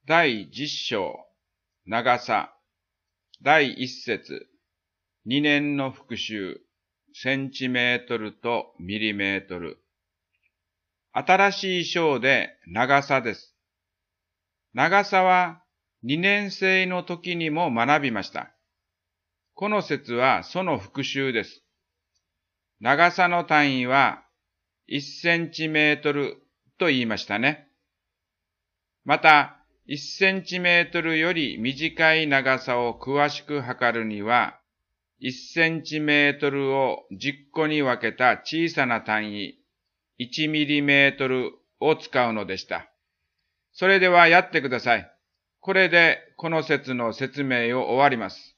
第10章、長さ、第1節、2年の復習、センチメートルとミリメートル。新しい章で長さです。長さは2年生の時にも学びました。この節はその復習です。長さの単位は1センチメートルと言いましたね。また、1センチメートルより短い長さを詳しく測るには、1センチメートルを10個に分けた小さな単位、1ミリメートルを使うのでした。それではやってください。これでこの節の説明を終わります。